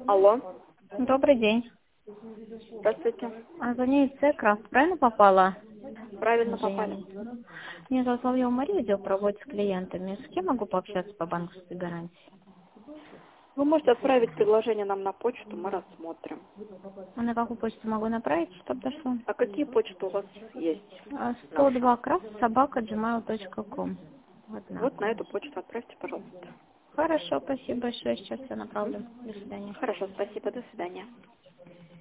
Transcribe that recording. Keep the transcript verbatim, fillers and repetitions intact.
Алло, Добрый день. здравствуйте. А звоню из цекра. Правильно попала? Правильно попали. Женя. Меня зовут Соловьева Мария, отдел по работе с клиентами. С кем могу пообщаться по банковской гарантии? Вы можете отправить предложение нам на почту, мы рассмотрим. А на какую почту могу направить, чтобы дошло? А какие почты у вас есть? А, Наши. сто два крас собака джимейл точка ком. Вот Вот на так. эту почту отправьте, пожалуйста. Хорошо, спасибо большое. Сейчас все направлю. До свидания. Хорошо, спасибо, до свидания.